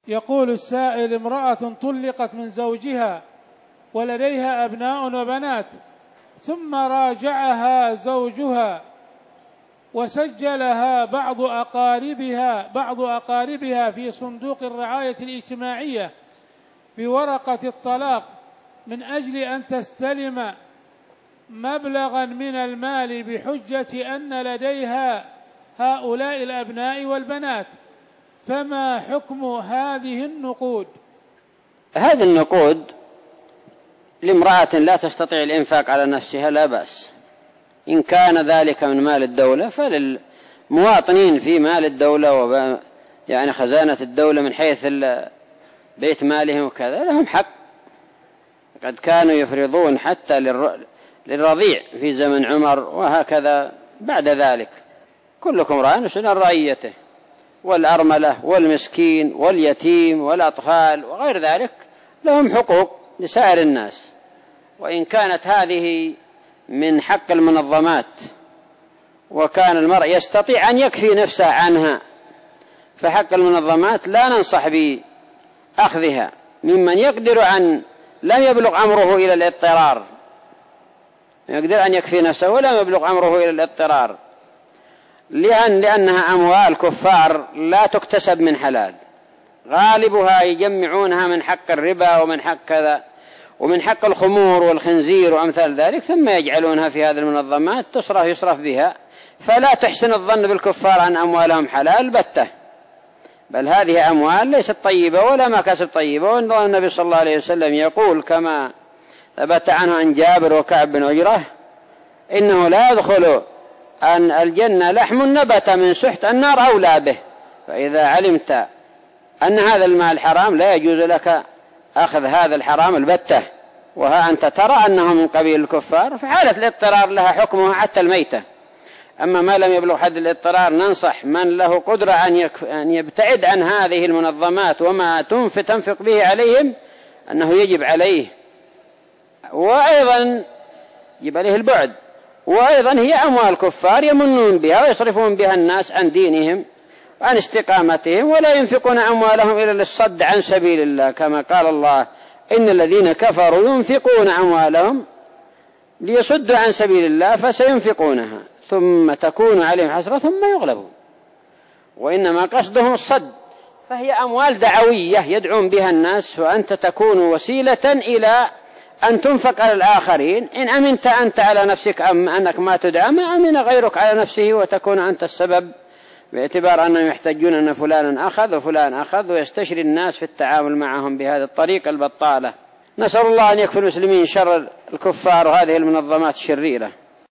يقول السائل: امرأة طلقت من زوجها ولديها أبناء وبنات، ثم راجعها زوجها وسجلها بعض أقاربها في صندوق الرعاية الاجتماعية بورقة الطلاق من أجل أن تستلم مبلغا من المال بحجة أن لديها هؤلاء الأبناء والبنات، فما حكم هذه النقود؟ هذه النقود لامرأة لا تستطيع الإنفاق على نفسها لا بأس. إن كان ذلك من مال الدولة فللمواطنين في مال الدولة يعني خزانة الدولة من حيث بيت مالهم وكذا لهم حق. قد كانوا يفرضون حتى للرضيع في زمن عمر، وهكذا بعد ذلك. كلكم راع مسؤول عن رعيته، والأرملة والمسكين واليتيم والأطفال وغير ذلك لهم حقوق لسائر الناس. وإن كانت هذه من حق المنظمات وكان المرء يستطيع أن يكفي نفسه عنها، فحق المنظمات لا ننصح بأخذها ممن يقدر أن لم يبلغ أمره إلى الاضطرار، يقدر أن يكفي نفسه ولم يبلغ أمره إلى الاضطرار، لأنها أموال كفار لا تكتسب من حلال، غالبها يجمعونها من حق الربا ومن حق كذا ومن حق الخمور والخنزير وأمثال ذلك، ثم يجعلونها في هذه المنظمات يصرف بها. فلا تحسن الظن بالكفار عن أموالهم حلال بتة، بل هذه أموال ليست طيبة ولا مكاسب طيبة. والنبي صلى الله عليه وسلم يقول كما ثبت عنه عن جابر وكعب بن عجرة: إنه لا يدخل أن الجنة لحم نبت من سحت النار أولى به. فإذا علمت أن هذا المال حرام لا يجوز لك أخذ هذا الحرام البتة، وها أنت ترى أنه من قبيل الكفار، فحالة الاضطرار لها حكمها حتى الميتة. أما ما لم يبلغ حد الاضطرار ننصح من له قدرة أن يبتعد عن هذه المنظمات وما تنفق به عليهم أنه يجب عليه، وأيضا يجب عليه البعد. وأيضا هي أموال كفار يمنون بها ويصرفون بها الناس عن دينهم وعن استقامتهم، ولا ينفقون أموالهم إلا للصد عن سبيل الله، كما قال الله: إن الذين كفروا ينفقون أموالهم ليصدوا عن سبيل الله فسينفقونها ثم تكون عليهم حسرة ثم يغلبون، وإنما قصدهم الصد. فهي أموال دعوية يدعون بها الناس، وأنت تكون وسيلة إلى أن تنفق على الآخرين. إن أمنت أنت على نفسك أم أنك ما تدعى، ما أمن غيرك على نفسه وتكون أنت السبب، باعتبار أنهم يحتجون أن فلان أخذ وفلان أخذ، ويستشري الناس في التعامل معهم بهذه الطريقة البطالة. نسأل الله أن يكفي المسلمين شر الكفار وهذه المنظمات الشريرة.